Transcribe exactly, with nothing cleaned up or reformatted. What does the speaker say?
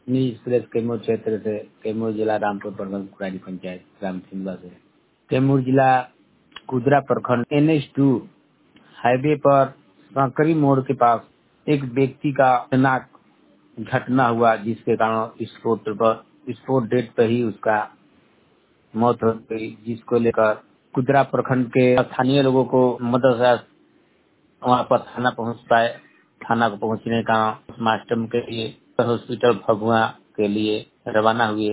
News express Kaimur क्षेत्र से कैमूर जिला रामपुर प्रखंड कुरारी पंचायत ग्राम सिंधवा से। कैमूर जिला कुदरा प्रखंड एन एच टू हाईवे पर सांकरी मोड़ के पास एक व्यक्ति का अचानक घटना हुआ, जिसके कारण स्पॉट पर स्पॉट डेट पर ही उसका मौत हो गई, जिसको लेकर कुदरा प्रखंड के स्थानीय लोगों को मदद से वहाँ पर थाना पहुँच पाए। थाना को पहुँचने का पोस्टमार्टम के लिए हॉस्पिटल भभुआ के लिए रवाना हुए।